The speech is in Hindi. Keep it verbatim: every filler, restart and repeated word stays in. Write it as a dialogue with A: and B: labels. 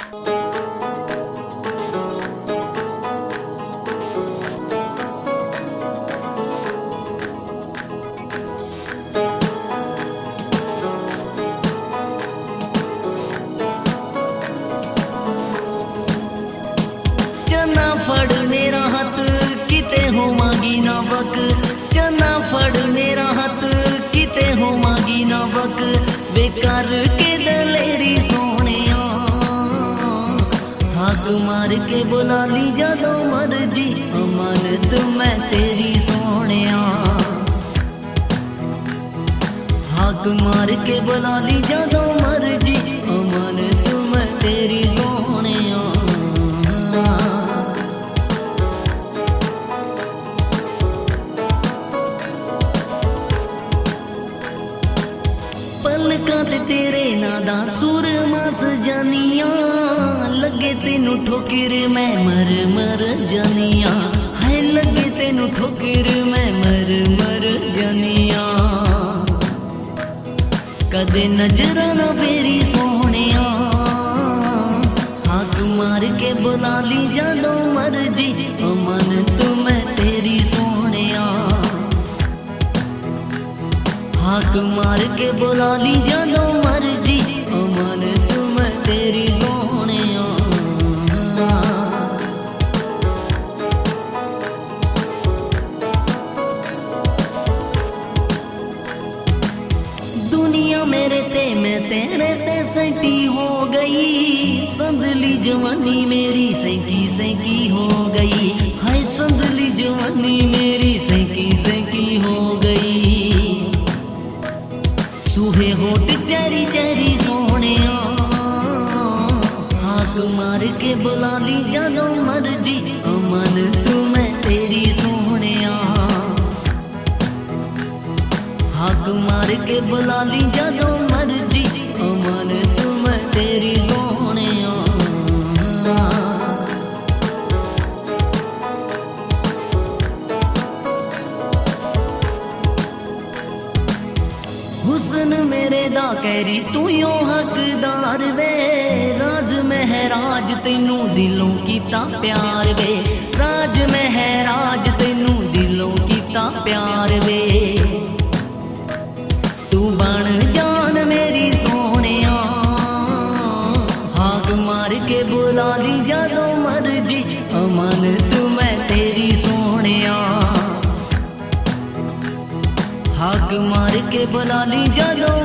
A: चना फड़ मेरा हाथ किते हो मागी ना बक, चना फड़ मेरा हाथ किते हो मागी ना बक, बेकार के दलेरी सोनिया हाक मार के बुला ली जादो मर्जी अमानत मैं तेरी सोनिया, हाक मार के बुला ली जादो मर्जी अमानत मैं तेरी सोनिया। पलकां ते तेरे नादा सुर मास जानिया, लगे तेनू ठोकर मैं मर मर जानिया, है लगे तेनू ठोकर मैं मर मर जानिया। कदे नजर ना फेरी सोनिया हाक मार के बुला ली जादो मर्जी अमानत मैं तेरी सोनिया, हाक मार के बुला ली जादो मर्जी अमानत मैं तेरी सोनिया। दुनिया मेरे ते मैं तेरे ते सैटी हो गई, संदली जवानी मेरी सैकी सैकी हो गई, हाय संदली जवानी मेरी सैकी सैकी हो गई। सूहे होट चेरी चेरी सोनिया हाक मार के बुला ली जादो मर्जी अमानत मैं तेरी सोनिया, हाक मार के बुला ली जादो मर्जी अमानत मैं तेरी सोनिया। हुस्न मेरे दा कैरी तू यो हकदार वे, राज महराज तेनू दिलों कीता प्यार वे, राज महराज तेनू दिलों कीता प्यार वे। तू बन जान मेरी सोनिया हाक मार के बुला ली जादो मर्जी अमानत मैं तेरी सोनिया, हाक मार के बुला ली जादो